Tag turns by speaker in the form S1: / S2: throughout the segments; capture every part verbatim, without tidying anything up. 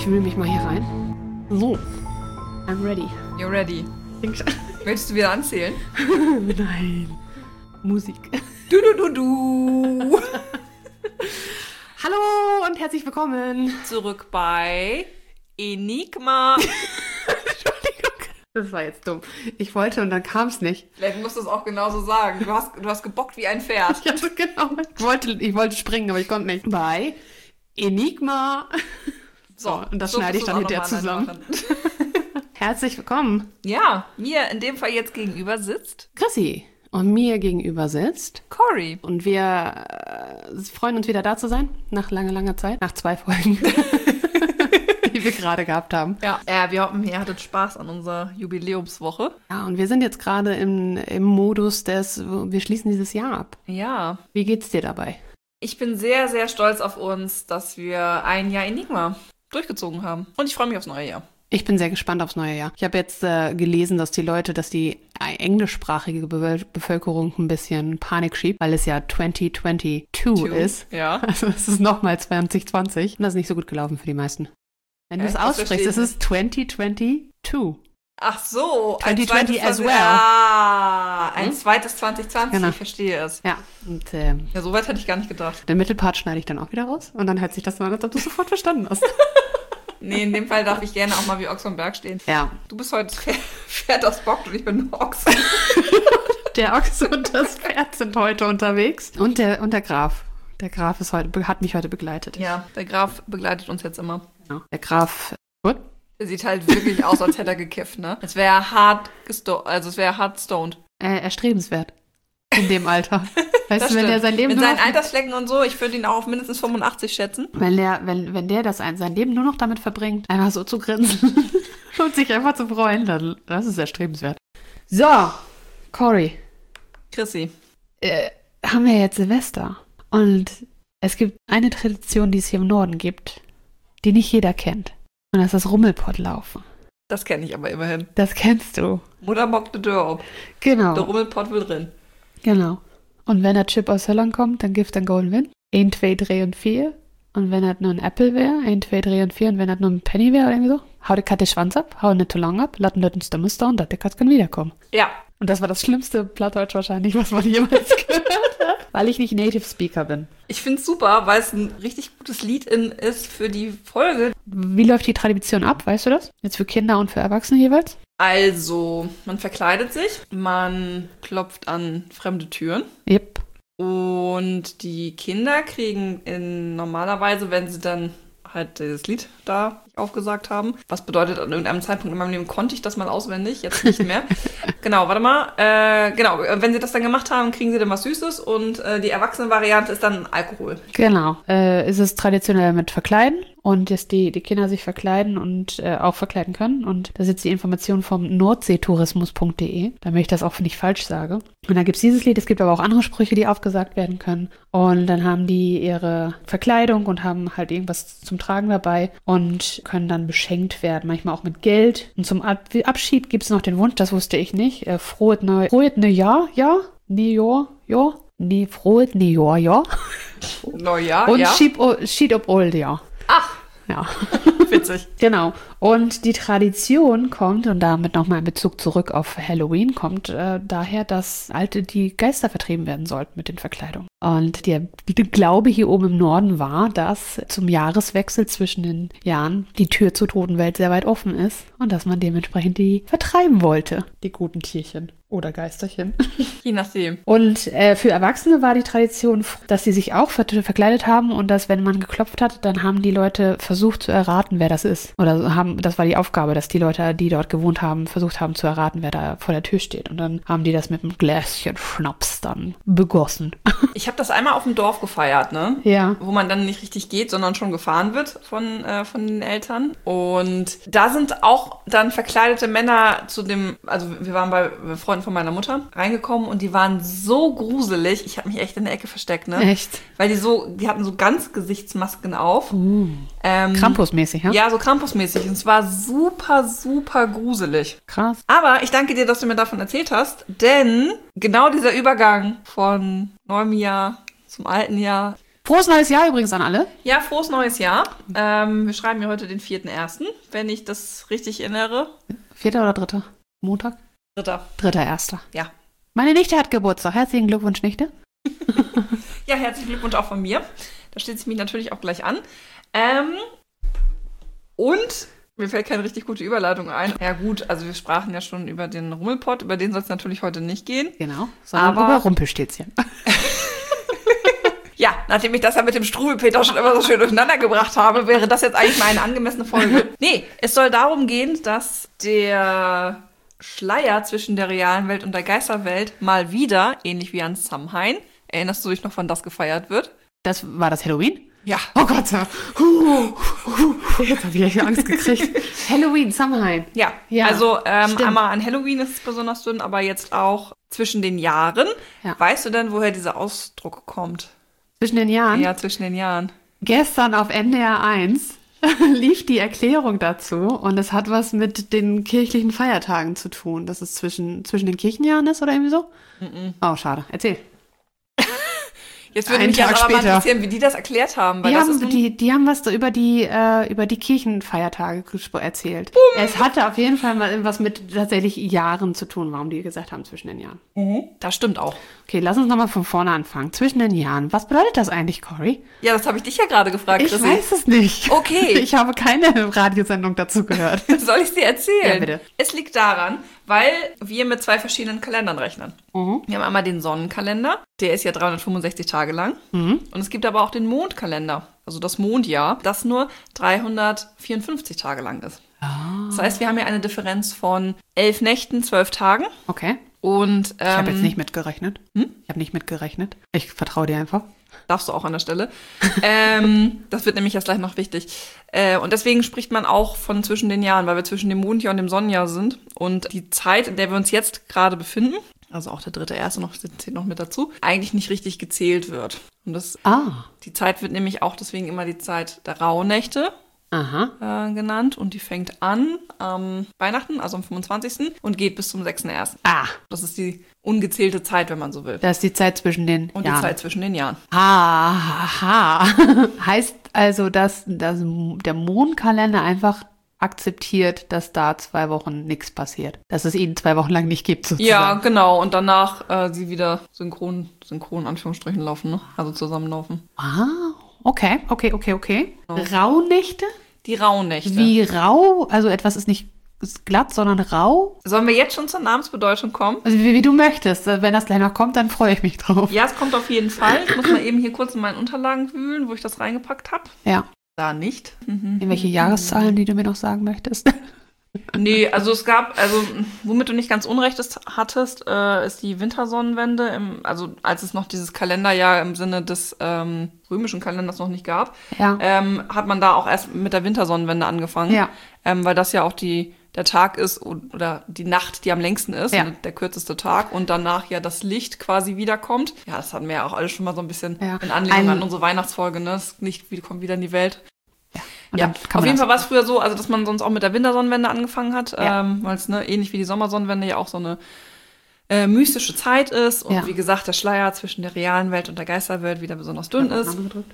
S1: Ich wühle mich mal hier rein. So, I'm ready.
S2: You're ready. Möchtest du wieder anzählen?
S1: Nein. Musik.
S2: Du, du, du, du.
S1: Hallo und herzlich willkommen.
S2: Zurück bei Enigma.
S1: Entschuldigung. Das war jetzt dumm. Ich wollte und dann kam es nicht.
S2: Vielleicht musst du es auch genauso sagen. Du hast, du hast gebockt wie ein Pferd.
S1: Ja, genau. Ich wollte, ich wollte springen, aber ich konnte nicht. Bei Enigma. So, und das
S2: so
S1: schneide ich dann hinterher zusammen. Herzlich willkommen.
S2: Ja, mir in dem Fall jetzt gegenüber sitzt
S1: Chrissy. Und mir gegenüber sitzt
S2: Cory.
S1: Und wir äh, freuen uns wieder da zu sein. Nach langer, langer Zeit. Nach zwei Folgen. Die wir gerade gehabt haben.
S2: Ja, äh, wir hoffen, ihr hattet Spaß an unserer Jubiläumswoche.
S1: Ja, und wir sind jetzt gerade im, im Modus des, wir schließen dieses Jahr ab.
S2: Ja.
S1: Wie geht's dir dabei?
S2: Ich bin sehr, sehr stolz auf uns, dass wir ein Jahr Enigma durchgezogen haben. Und ich freue mich aufs neue Jahr.
S1: Ich bin sehr gespannt aufs neue Jahr. Ich habe jetzt äh, gelesen, dass die Leute, dass die englischsprachige Be- Bevölkerung ein bisschen Panik schiebt, weil es ja zwanzig zweiundzwanzig
S2: Two.
S1: ist.
S2: Ja.
S1: Also es ist nochmal zwanzig zwanzig. Und das ist nicht so gut gelaufen für die meisten. Wenn du es
S2: Echt? Das
S1: aussprichst,
S2: verstehe
S1: es
S2: ich
S1: ist zwanzig zweiundzwanzig.
S2: Ach so. ein
S1: zwanzig zwanzig
S2: zweites-
S1: as well.
S2: Ah, ein
S1: Hm?
S2: zweites zwanzig zwanzig,
S1: Genau.
S2: ich verstehe es.
S1: Ja, und äh,
S2: Ja, so weit hätte ich gar nicht gedacht.
S1: den Mittelpart schneide ich dann auch wieder raus. Und dann hört sich das so an, als ob du es sofort verstanden hast.
S2: Nee, in dem Fall darf ich gerne auch mal wie Ochs vom Berg stehen.
S1: Ja,
S2: Du bist heute Pferd, Pferd aus Bock und ich bin nur Ochs.
S1: der Ochse und das Pferd sind heute unterwegs. Und der, und der Graf. Der Graf ist heute, hat mich heute begleitet.
S2: Ja, der Graf begleitet uns jetzt immer.
S1: Genau. Der Graf, gut?
S2: Der sieht halt wirklich aus, als hätte er gekifft, ne? Es wäre hart gesto- also es wäre hart stoned.
S1: Äh, erstrebenswert. In dem Alter. Weißt
S2: Das
S1: du, wenn
S2: stimmt.
S1: der sein Leben
S2: Mit
S1: nur
S2: seinen
S1: noch,
S2: Altersflecken und so, ich würde ihn auch auf mindestens fünfundachtzig schätzen.
S1: wenn der, wenn, wenn der das ein, sein Leben nur noch damit verbringt, einfach so zu grinsen und sich einfach zu freuen, dann das ist erstrebenswert. So, Cory,
S2: Chrissy.
S1: äh, haben wir jetzt Silvester. Und es gibt eine Tradition, die es hier im Norden gibt, die nicht jeder kennt. Und das ist das Rummelpottlaufen.
S2: Das kenne ich aber immerhin.
S1: Das kennst du.
S2: Mutter bockt die Tür auf.
S1: Genau.
S2: Der Rummelpott will drin.
S1: Genau. Und wenn der Chip aus Holland kommt, dann gibt es dann Golden Win. eins, zwei, drei und vier. Und wenn das nur ein Apple wäre, eins, zwei, drei und vier. Und wenn das nur ein Penny wäre oder irgendwie so, hau die Katze Schwanz ab, hau nicht zu lang ab, lass den Stimme da und die Katze kann wiederkommen.
S2: Ja.
S1: Und das war das schlimmste Plattdeutsch wahrscheinlich, was man jemals gehört hat, weil ich nicht Native Speaker bin.
S2: Ich finde es super, weil es ein richtig gutes Lied-In ist für die Folge.
S1: Wie läuft die Tradition ab, weißt du das? Jetzt für Kinder und für Erwachsene jeweils?
S2: Also, man verkleidet sich, man klopft an fremde Türen
S1: Yep.
S2: und die Kinder kriegen in normalerweise, wenn sie dann halt dieses Lied da aufgesagt haben, was bedeutet, an irgendeinem Zeitpunkt in meinem Leben konnte ich das mal auswendig, jetzt nicht mehr. Genau, warte mal. Äh, genau, wenn sie das dann gemacht haben, kriegen sie dann was Süßes und äh, die Erwachsene-Variante ist dann Alkohol.
S1: Genau. Äh, ist es traditionell mit Verkleiden und dass die, die Kinder sich verkleiden und äh, auch verkleiden können. Und das ist jetzt die Information vom nordseetourismus punkt de, damit ich das auch nicht falsch sage. Und da gibt es dieses Lied, es gibt aber auch andere Sprüche, die aufgesagt werden können. Und dann haben die ihre Verkleidung und haben halt irgendwas zum Tragen dabei und können dann beschenkt werden, manchmal auch mit Geld. Und zum Ab- Abschied gibt es noch den Wunsch, das wusste ich nicht, äh, frohes Neu- frohes Neujahr, ja? Neujahr, ja? Nee, frohes Neujahr, ja?
S2: Neujahr,
S1: Und
S2: ja.
S1: Schied o- Schied ob Old, ja.
S2: Ach,
S1: Ja,
S2: witzig.
S1: genau. Und die Tradition kommt, und damit nochmal in Bezug zurück auf Halloween, kommt äh, daher, dass alte die Geister vertrieben werden sollten mit den Verkleidungen. Und der Glaube hier oben im Norden war, dass zum Jahreswechsel zwischen den Jahren die Tür zur Totenwelt sehr weit offen ist und dass man dementsprechend die vertreiben wollte, die guten Tierchen oder Geisterchen.
S2: Je nachdem.
S1: Und äh, für Erwachsene war die Tradition, dass sie sich auch ver- verkleidet haben und dass, wenn man geklopft hat, dann haben die Leute versucht zu erraten, wer das ist. Oder haben, das war die Aufgabe, dass die Leute, die dort gewohnt haben, versucht haben zu erraten, wer da vor der Tür steht. Und dann haben die das mit einem Gläschen Schnaps dann begossen.
S2: Ich habe das einmal auf dem Dorf gefeiert, ne?
S1: Ja.
S2: Wo man dann nicht richtig geht, sondern schon gefahren wird von, äh, von den Eltern. Und da sind auch dann verkleidete Männer zu dem, also wir waren bei Freunden von meiner Mutter reingekommen und die waren so gruselig. Ich habe mich echt in der Ecke versteckt, ne?
S1: Echt?
S2: Weil die so, die hatten so ganz Gesichtsmasken auf.
S1: Uh.
S2: Ähm,
S1: Krampusmäßig, ja?
S2: Ja, so Krampusmäßig. Und es war super, super gruselig.
S1: Krass.
S2: Aber ich danke dir, dass du mir davon erzählt hast, denn genau dieser Übergang von neuem Jahr zum alten Jahr
S1: Frohes neues Jahr übrigens an alle.
S2: Ja, frohes neues Jahr. Ähm, wir schreiben ja heute den vierten ersten, wenn ich das richtig erinnere.
S1: Vierter oder dritter? Montag?
S2: Dritter.
S1: Dritter Erster.
S2: Ja.
S1: Meine Nichte hat Geburtstag. Herzlichen Glückwunsch, Nichte.
S2: Ja, herzlichen Glückwunsch auch von mir. Da steht sie mich natürlich auch gleich an. Ähm, und mir fällt keine richtig gute Überleitung ein. Ja gut, also wir sprachen ja schon über den Rummelpott. Über den soll es natürlich heute nicht gehen.
S1: Genau, sondern
S2: Aber
S1: über Rumpelstilzchen.
S2: Ja, nachdem ich das ja mit dem Struwelpeter schon immer so schön durcheinander gebracht habe, wäre das jetzt eigentlich mal eine angemessene Folge. Nee, es soll darum gehen, dass der Schleier zwischen der realen Welt und der Geisterwelt mal wieder, ähnlich wie an Samhain, erinnerst du dich noch, wann das gefeiert wird?
S1: Das war das Halloween?
S2: Ja.
S1: Oh Gott, so. Huh, huh, jetzt habe ich echt Angst gekriegt. Halloween, Samhain.
S2: Ja,
S1: Ja,
S2: also ähm,
S1: stimmt.
S2: einmal an Halloween ist es besonders dünn, aber jetzt auch zwischen den Jahren.
S1: Ja.
S2: Weißt du denn, woher dieser Ausdruck kommt?
S1: Zwischen den Jahren?
S2: Ja, zwischen den Jahren.
S1: Gestern auf N D R eins lief die Erklärung dazu und es hat was mit den kirchlichen Feiertagen zu tun, dass es zwischen, zwischen den Kirchenjahren ist oder irgendwie so?
S2: Mm-mm.
S1: Oh, schade. Erzähl.
S2: Jetzt würde
S1: Einen
S2: mich jetzt
S1: Tag
S2: aber mal
S1: später.
S2: interessieren, wie die das erklärt haben. Weil
S1: Die
S2: das
S1: haben,
S2: ist nun-
S1: die, die haben was da über die, äh, über die Kirchenfeiertage gespro- erzählt. Es hatte auf jeden Fall mal was mit tatsächlich Jahren zu tun, warum die gesagt haben zwischen den Jahren.
S2: Das stimmt auch.
S1: Okay, lass uns nochmal von vorne anfangen. Zwischen den Jahren. Was bedeutet das eigentlich, Cory?
S2: Ja, das habe ich dich ja gerade gefragt,
S1: Ich
S2: Chrissy.
S1: weiß es nicht.
S2: Okay.
S1: Ich habe keine Radiosendung dazu gehört.
S2: Soll ich es dir erzählen?
S1: Ja, bitte.
S2: Es liegt daran, weil wir mit zwei verschiedenen Kalendern rechnen.
S1: Mhm.
S2: Wir haben einmal den Sonnenkalender, der ist ja dreihundertfünfundsechzig Tage lang.
S1: Mhm.
S2: Und es gibt aber auch den Mondkalender, also das Mondjahr, das nur dreihundertvierundfünfzig Tage lang ist.
S1: Ah.
S2: Das heißt, wir haben ja eine Differenz von elf Nächten, zwölf Tagen.
S1: Okay.
S2: Und ähm,
S1: Ich habe jetzt nicht mitgerechnet.
S2: Hm?
S1: Ich habe nicht mitgerechnet. Ich vertraue dir einfach.
S2: darfst du auch an der Stelle. ähm, das wird nämlich jetzt gleich noch wichtig. Äh, und deswegen spricht man auch von zwischen den Jahren, weil wir zwischen dem Mondjahr und dem Sonnenjahr sind. Und die Zeit, in der wir uns jetzt gerade befinden, also auch der dritte Erste noch, zählt noch mit dazu, eigentlich nicht richtig gezählt wird. Und das,
S1: Ah.
S2: die Zeit wird nämlich auch deswegen immer die Zeit der Rauhnächte
S1: Aha.
S2: äh, genannt. Und die fängt an am Weihnachten, also am fünfundzwanzigsten und geht bis zum sechsten Ersten
S1: Ah.
S2: Das ist die ungezählte Zeit, wenn man so will.
S1: Das ist die Zeit zwischen den
S2: Und
S1: Jahren.
S2: die Zeit zwischen den Jahren.
S1: Ha, ha. Heißt also, dass, dass der Mondkalender einfach akzeptiert, dass da zwei Wochen nichts passiert. Dass es ihn zwei Wochen lang nicht gibt, sozusagen.
S2: Ja, genau. Und danach äh, sie wieder synchron, synchron in Anführungsstrichen laufen, ne? Also zusammenlaufen.
S1: Ah, okay, okay, okay, okay. Rauhnächte?
S2: Die Rauhnächte.
S1: Wie rau? Also etwas ist nicht ist glatt, sondern rau?
S2: Sollen wir jetzt schon zur Namensbedeutung kommen?
S1: Also wie, wie du möchtest. Wenn das gleich noch kommt, dann freue ich mich drauf.
S2: Ja, es kommt auf jeden Fall. Ich muss mal eben hier kurz in meinen Unterlagen wühlen, wo ich das reingepackt habe.
S1: Ja.
S2: Da nicht. Mhm.
S1: Irgendwelche Jahreszahlen, die du mir noch sagen möchtest?
S2: Nee, also es gab, also womit du nicht ganz Unrecht ist, hattest, äh, ist die Wintersonnenwende, im, also als es noch dieses Kalenderjahr im Sinne des ähm, römischen Kalenders noch nicht gab,
S1: Ja.
S2: ähm, hat man da auch erst mit der Wintersonnenwende angefangen,
S1: Ja.
S2: ähm, weil das ja auch die der Tag ist oder die Nacht, die am längsten ist,
S1: Ja.
S2: und der kürzeste Tag und danach ja das Licht quasi wiederkommt. Ja, das hatten wir ja auch alle schon mal so ein bisschen
S1: Ja.
S2: in Anlehnung
S1: Ein-
S2: an unsere Weihnachtsfolge, ne? Das Licht wie- kommt wieder in die Welt.
S1: Und
S2: Ja,
S1: dann kann
S2: auf
S1: man
S2: jeden
S1: das-
S2: Fall war es früher so, also dass man sonst auch mit der Wintersonnenwende angefangen hat,
S1: Ja.
S2: ähm, weil es ne, ähnlich wie die Sommersonnenwende ja auch so eine äh, mystische Zeit ist und
S1: Ja.
S2: wie gesagt, der Schleier zwischen der realen Welt und der Geisterwelt wieder besonders dünn ist.
S1: Name gedrückt.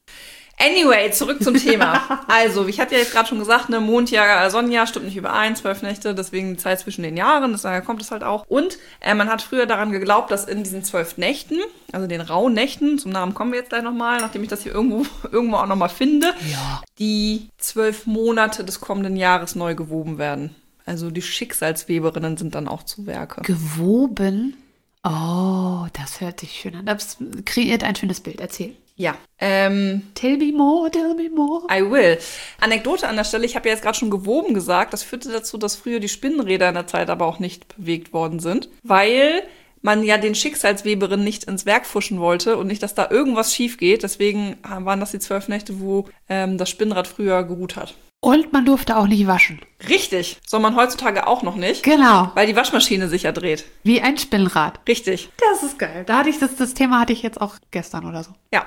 S2: Anyway, zurück zum Thema. Also, ich hatte ja jetzt gerade schon gesagt, ne, Mondjahr, äh, Sonnenjahr stimmt nicht überein, zwölf Nächte, deswegen die Zeit zwischen den Jahren, das, daher kommt es halt auch. Und äh, man hat früher daran geglaubt, dass in diesen zwölf Nächten, also den rauen Nächten, zum Namen kommen wir jetzt gleich nochmal, nachdem ich das hier irgendwo, irgendwo auch nochmal finde,
S1: Ja.
S2: die zwölf Monate des kommenden Jahres neu gewoben werden. Also die Schicksalsweberinnen sind dann auch zu Werke.
S1: Gewoben? Oh, das hört sich schön an. Das kreiert ein schönes Bild. Erzähl.
S2: Ja. Ähm,
S1: Tell me more, tell me more.
S2: I will. Anekdote an der Stelle, ich habe ja jetzt gerade schon gewoben gesagt, das führte dazu, dass früher die Spinnenräder in der Zeit aber auch nicht bewegt worden sind, weil man ja den Schicksalsweberinnen nicht ins Werk fuschen wollte und nicht, dass da irgendwas schief geht. Deswegen waren das die zwölf Nächte, wo ähm, das Spinnrad früher geruht hat.
S1: Und man durfte auch nicht waschen.
S2: Richtig. Soll man heutzutage auch noch nicht,
S1: Genau.
S2: weil die Waschmaschine sich ja dreht.
S1: Wie ein Spinnrad.
S2: Richtig.
S1: Das ist geil. Da hatte ich das, das Thema hatte ich jetzt auch gestern oder so.
S2: Ja.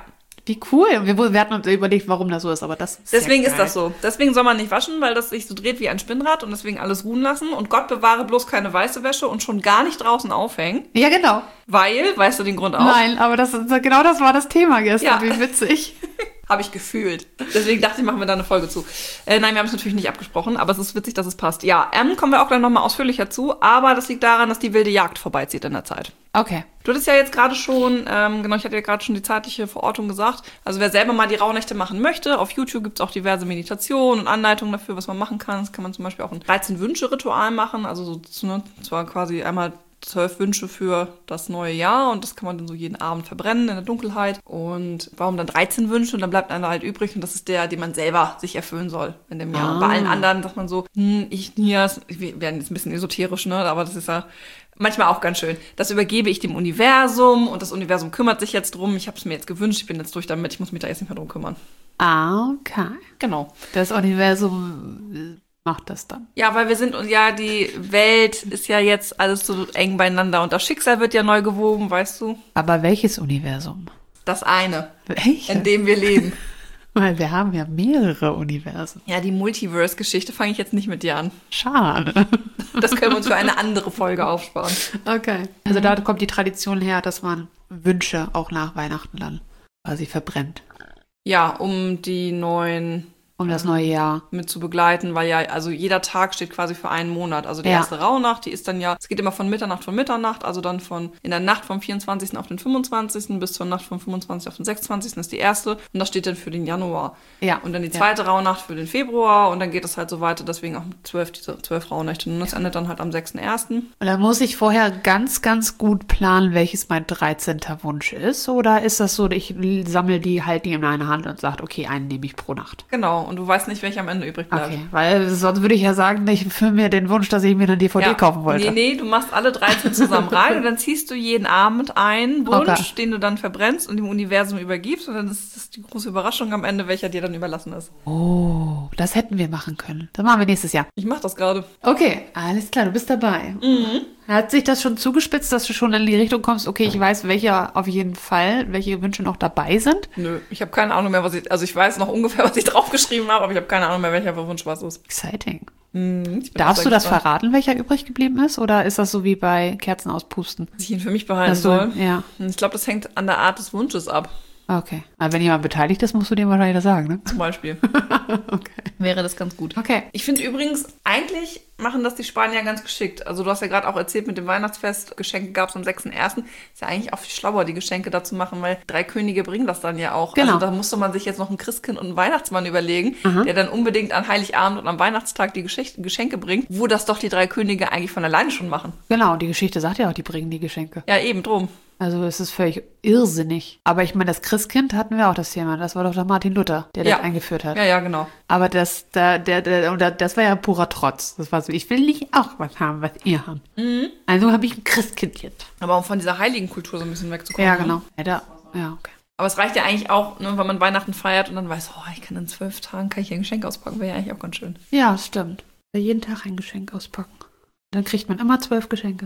S1: Wie cool. Wir, wir hatten uns überlegt, warum das so ist, aber das ist
S2: Deswegen
S1: ja
S2: ist das so. Deswegen soll man nicht waschen, weil das sich so dreht wie ein Spinnrad und deswegen alles ruhen lassen. Und Gott bewahre bloß keine weiße Wäsche und schon gar nicht draußen aufhängen.
S1: Ja, genau.
S2: Weil, weißt du den Grund auch?
S1: Nein, aber das ist, genau das war das Thema gestern.
S2: Ja.
S1: Wie witzig.
S2: Habe ich gefühlt. Deswegen dachte ich, machen wir da eine Folge zu. Äh, nein, wir haben es natürlich nicht abgesprochen, aber es ist witzig, dass es passt. Ja, ähm, kommen wir auch gleich nochmal ausführlicher zu, aber das liegt daran, dass die wilde Jagd vorbeizieht in der Zeit.
S1: Okay.
S2: Du hattest ja jetzt gerade schon, ähm, genau, ich hatte ja gerade schon die zeitliche Verortung gesagt. Also wer selber mal die Rauhnächte machen möchte, auf YouTube gibt es auch diverse Meditationen und Anleitungen dafür, was man machen kann. Das kann man zum Beispiel auch ein dreizehn-Wünsche-Ritual machen, also so, ne, zwar quasi einmal zwölf Wünsche für das neue Jahr und das kann man dann so jeden Abend verbrennen in der Dunkelheit. Und warum dann dreizehn Wünsche und dann bleibt einer halt übrig und das ist der, den man selber sich erfüllen soll in dem Jahr.
S1: Ah.
S2: Und bei allen anderen sagt man so, hm, ich, Nias, wir werden jetzt ein bisschen esoterisch, ne, aber das ist ja manchmal auch ganz schön. Das übergebe ich dem Universum und das Universum kümmert sich jetzt drum. Ich habe es mir jetzt gewünscht, ich bin jetzt durch damit, ich muss mich da jetzt nicht mehr drum kümmern.
S1: Ah, okay.
S2: Genau.
S1: Das Universum macht das dann.
S2: Ja, weil wir sind, und ja, die Welt ist ja jetzt alles so eng beieinander und das Schicksal wird ja neu gewoben, weißt du?
S1: Aber welches Universum?
S2: Das eine,
S1: Welches?
S2: in dem wir leben.
S1: Weil wir haben ja mehrere Universen.
S2: Ja, die Multiverse-Geschichte fange ich jetzt nicht mit dir an.
S1: Schade.
S2: Das können wir uns für eine andere Folge aufsparen.
S1: Okay. Also da kommt die Tradition her, dass man Wünsche auch nach Weihnachten dann quasi verbrennt.
S2: Ja, um die neuen
S1: Um das neue Jahr.
S2: mit zu begleiten, weil ja, also jeder Tag steht quasi für einen Monat. Also die
S1: Ja.
S2: erste Rauhnacht, die ist dann ja, es geht immer von Mitternacht von Mitternacht, also dann von in der Nacht vom vierundzwanzigsten auf den fünfundzwanzigsten bis zur Nacht vom fünfundzwanzigsten auf den sechsundzwanzigsten ist die erste und das steht dann für den Januar.
S1: Ja.
S2: Und dann die
S1: Ja.
S2: zweite Rauhnacht für den Februar und dann geht es halt so weiter, deswegen auch zwölf, diese zwölf Rauhnächte. Und das endet dann halt am sechsten ersten
S1: Und dann muss ich vorher ganz, ganz gut planen, welches mein dreizehnter Wunsch ist. Oder ist das so, ich sammle die, halte die in einer Hand und sage, okay, einen nehme ich pro Nacht.
S2: Genau, und du weißt nicht, welcher am Ende übrig bleibt.
S1: Okay, weil sonst würde ich ja sagen, ich erfülle mir den Wunsch, dass ich mir eine D V D
S2: Ja.
S1: kaufen wollte.
S2: Nee, nee, du machst alle dreizehn zusammen rein und dann ziehst du jeden Abend einen Wunsch,
S1: Okay.
S2: den du dann verbrennst und dem Universum übergibst und dann ist das die große Überraschung am Ende, welcher dir dann überlassen ist.
S1: Oh, das hätten wir machen können. Das machen wir nächstes Jahr.
S2: Ich mach das gerade.
S1: Okay, alles klar, du bist dabei.
S2: Mhm.
S1: Hat sich das schon zugespitzt, dass du schon in die Richtung kommst, okay, ich weiß, welcher auf jeden Fall, welche Wünsche noch dabei sind?
S2: Nö, ich habe keine Ahnung mehr, was ich, also ich weiß noch ungefähr, was ich draufgeschrieben habe, aber ich habe keine Ahnung mehr, welcher Wunsch was ist.
S1: Exciting.
S2: Mhm, ich bin
S1: Darfst
S2: auch
S1: du
S2: sehr
S1: das
S2: gespannt,
S1: verraten, welcher übrig geblieben ist? Oder ist das so wie bei Kerzen auspusten?
S2: was ich ihn für mich behalten
S1: Dass du-
S2: soll.
S1: Ja,
S2: Ich glaube, das hängt an der Art des Wunsches ab,
S1: okay. Aber wenn jemand beteiligt ist, musst du dem wahrscheinlich das sagen, ne?
S2: zum Beispiel.
S1: Okay.
S2: Wäre das ganz gut.
S1: Okay.
S2: Ich finde übrigens, eigentlich machen das die Spanier ganz geschickt. Also du hast ja gerade auch erzählt, mit dem Weihnachtsfest, Geschenke gab es am sechsten ersten Ist ja eigentlich auch viel schlauer, die Geschenke dazu machen, weil drei Könige bringen das dann ja auch.
S1: Genau.
S2: Also da musste man sich jetzt noch ein Christkind und einen Weihnachtsmann überlegen,
S1: Aha.
S2: der dann unbedingt an Heiligabend und am Weihnachtstag die Geschichte, Geschenke bringt, wo das doch die drei Könige eigentlich von alleine schon machen.
S1: Genau, die Geschichte sagt ja auch, die bringen die Geschenke.
S2: Ja, eben drum.
S1: Also es ist völlig irrsinnig. Aber ich meine, das Christkind hatten wir auch das Thema. Das war doch der Martin Luther, der
S2: Ja.
S1: das eingeführt hat.
S2: Ja, ja, genau.
S1: Aber das, da, der, der, und da- das war ja purer Trotz. Das war so, ich will nicht auch was haben, was ihr habt.
S2: Mhm.
S1: Also habe ich ein Christkind jetzt.
S2: Aber um von dieser heiligen Kultur so ein bisschen wegzukommen.
S1: Ja,
S2: ne?
S1: genau. Ja, da, ja, okay.
S2: Aber es reicht ja eigentlich auch, ne, wenn man Weihnachten feiert und dann weiß, oh, ich kann in zwölf Tagen kann ich ein Geschenk auspacken, wäre ja eigentlich auch ganz schön.
S1: Ja, stimmt. Jeden Tag ein Geschenk auspacken. Dann kriegt man immer zwölf Geschenke.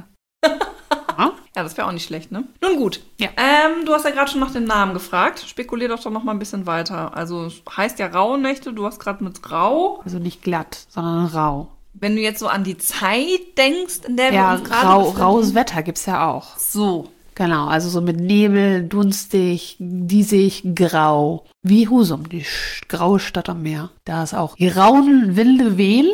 S1: Ja.
S2: Ja, das wäre auch nicht schlecht, ne? Nun gut.
S1: Ja.
S2: Ähm, du hast ja gerade schon nach dem Namen gefragt. Spekulier doch doch noch mal ein bisschen weiter. Also es heißt ja Rauhnächte, du hast gerade mit Rau.
S1: Also nicht glatt, sondern rau.
S2: Wenn du jetzt so an die Zeit denkst, in der wir
S1: Ja,
S2: uns gerade
S1: rau,
S2: befinden.
S1: raues Wetter gibt's ja auch.
S2: So.
S1: Genau, also so mit Nebel, dunstig, diesig, grau. Wie Husum, die sch- graue Stadt am Meer. Da ist auch die rauen, wilde Wehen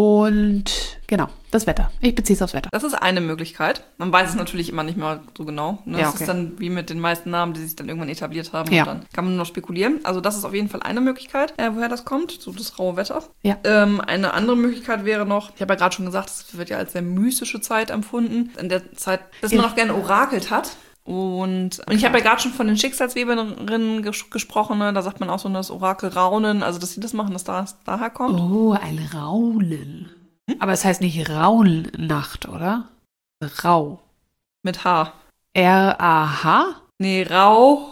S1: und genau, das Wetter. Ich beziehe es aufs Wetter.
S2: Das ist eine Möglichkeit. Man weiß es natürlich immer nicht mehr so genau. Ne?
S1: Ja,
S2: Das
S1: okay.
S2: ist dann wie mit den meisten Namen, die sich dann irgendwann etabliert haben.
S1: Ja.
S2: Und dann kann man nur noch spekulieren. Also das ist auf jeden Fall eine Möglichkeit, äh, woher das kommt. So das raue Wetter.
S1: Ja.
S2: Ähm, eine andere Möglichkeit wäre noch, ich habe ja gerade schon gesagt, es wird ja als sehr mystische Zeit empfunden. In der Zeit, dass man
S1: Ja.
S2: auch gerne orakelt hat. Und, und ich habe ja gerade schon von den Schicksalsweberinnen ges gesprochen. Ne? Da sagt man auch so das Orakel Raunen. Also dass sie das machen, dass das daher kommt.
S1: Oh, ein Raunen. Aber es heißt nicht Rauhnacht, oder? Rau.
S2: Mit H.
S1: R A H?
S2: Nee, Rau.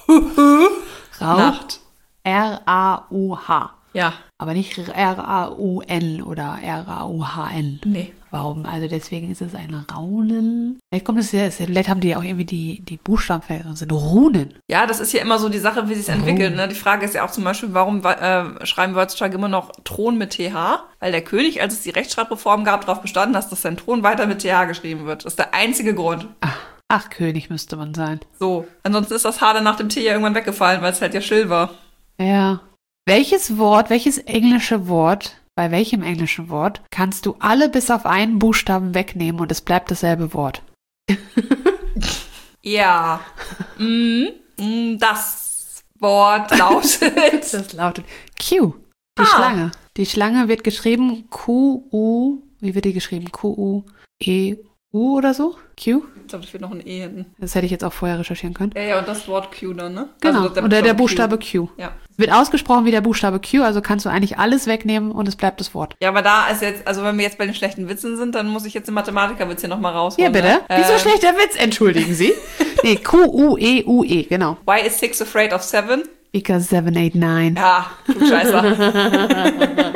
S1: Rau?
S2: Nacht.
S1: R A U H.
S2: Ja.
S1: Aber nicht R A U N oder R A U H N.
S2: Nee.
S1: Warum? Also deswegen ist es ein Raunen. Vielleicht kommt es ja, vielleicht haben die ja auch irgendwie die, die Buchstabenfelder und sind Runen.
S2: Ja, das ist ja immer so die Sache, wie sich es entwickelt. Ne? Die Frage ist ja auch zum Beispiel, warum äh, schreiben wir heutzutage immer noch Thron mit T H? Weil der König, als es die Rechtschreibreform gab, darauf bestanden, dass das sein Thron weiter mit T H geschrieben wird. Das ist der einzige Grund.
S1: Ach, ach, König müsste man sein.
S2: So. Ansonsten ist das H dann nach dem T ja irgendwann weggefallen, weil es halt ja Schill war.
S1: Ja. Welches Wort, welches englische Wort, bei welchem englischen Wort kannst du alle bis auf einen Buchstaben wegnehmen und es bleibt dasselbe Wort?
S2: Ja. mm, mm, das Wort lautet.
S1: Das lautet Q. Die
S2: Ah.
S1: Schlange. Die Schlange wird geschrieben Q U. Wie wird die geschrieben? Q U E U oder so? Q?
S2: Ich glaube, da fehlt noch ein E hinten.
S1: Das hätte ich jetzt auch vorher recherchieren können.
S2: Ja, ja, und das Wort Q dann, ne?
S1: Genau.
S2: Also
S1: Oder der Buchstabe Q.
S2: Ja.
S1: Wird ausgesprochen wie der Buchstabe Q, also kannst du eigentlich alles wegnehmen und es bleibt das Wort.
S2: Ja, aber da ist jetzt, also wenn wir jetzt bei den schlechten Witzen sind, dann muss ich jetzt den Mathematikerwitz hier nochmal rausholen.
S1: Ja, bitte.
S2: Ne?
S1: Wieso
S2: Ähm,
S1: schlechter Witz? Entschuldigen Sie. Nee, Q U E U E, genau.
S2: Why is six afraid of seven?
S1: Because seven, eight, nine.
S2: Ja, du Scheiße.